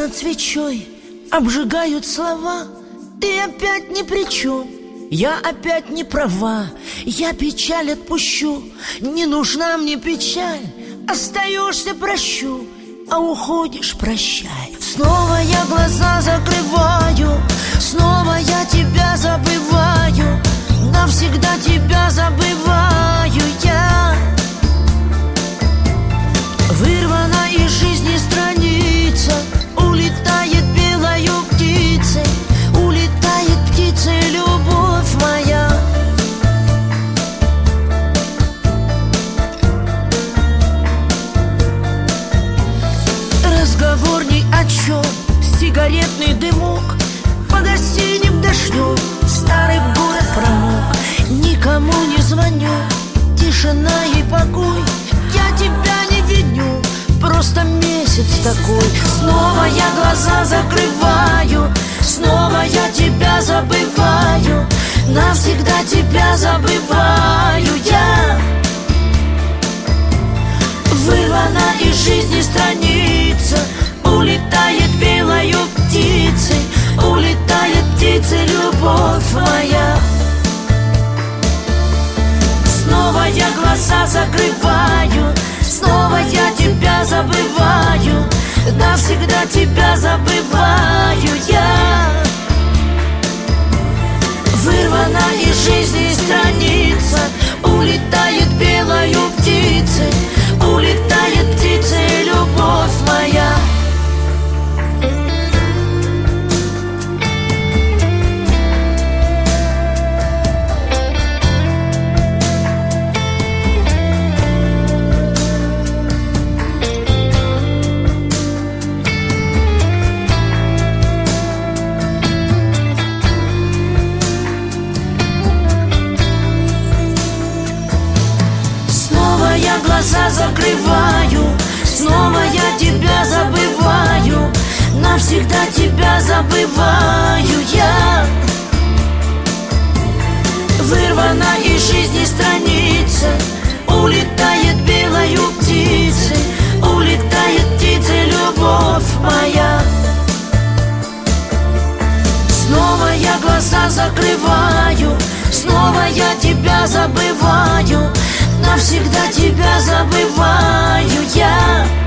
над свечой обжигают слова. Ты опять ни при чем, я опять не права. Я печаль отпущу, не нужна мне печаль. Остаешься, прощу, а уходишь, прощай. Снова я глаза закрываю, снова я тебя забываю. Навсегда тебя забываю я. Вырвана из жизни страница, улетает белою птицей, улетает птицей любовь моя. Разговор ни о чем, сигаретный дымок под осенним дождем, старый город промок. Никому не звоню, тишина и покой. Я тебя не виню, просто месяц такой. Снова я глаза закрываю, снова я тебя забываю. Навсегда тебя забываю я. Вырвана из жизни страница, улетает белою птицей, улетает птицей любовь моя. Снова я глаза закрываю, снова я тебя забываю. Навсегда тебя забываю я. Вырвана из жизни страница, улетает белою птицей, улетает птицей любовь моя. Я глаза закрываю, снова я тебя забываю. Навсегда тебя забываю я. Вырвана из жизни страница, улетает белою птицей, улетает птицей любовь моя. Снова я глаза закрываю, снова я тебя забываю. Навсегда тебя забываю я.